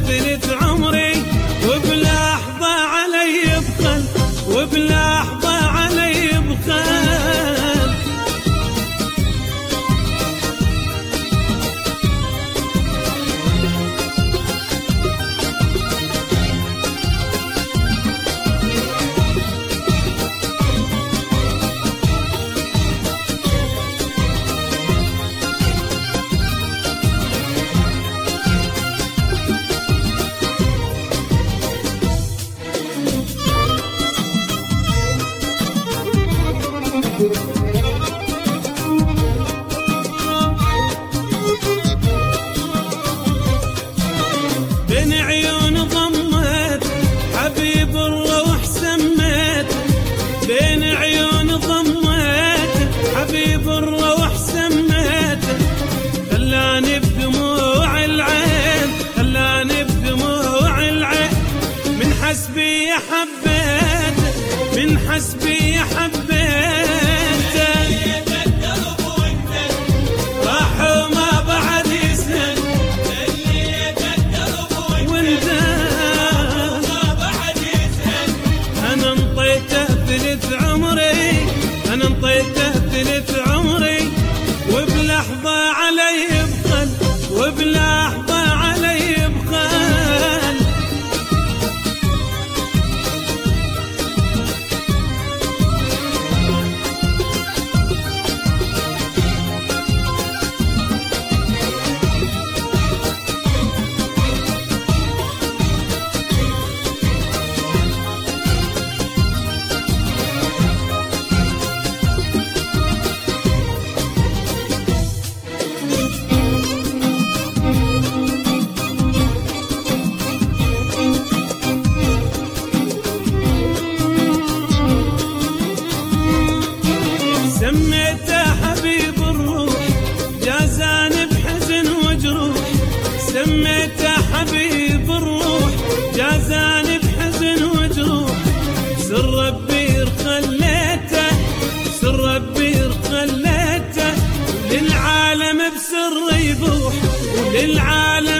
ثلث عمري وبلحظة علي يبخل وبلحظة علي يبخل. بين عيون ضمت حبيب الروح سميت، بين عيون ضمت حبيب الروح سميت، خلاني بدموع العين خلاني بدموع العين، من حسبي حبيت من حسبي حبيت. أنا انطيته ثلث عمري وبلحظة علي يبخل وبلحظة علي يبخل. سميته حبيب الروح جازاني بحزن وجروح، سميته حبيب الروح جازاني بحزن وجروح، سر ربي خليته سر ربي خليته للعالم بسر يبوح وللعالم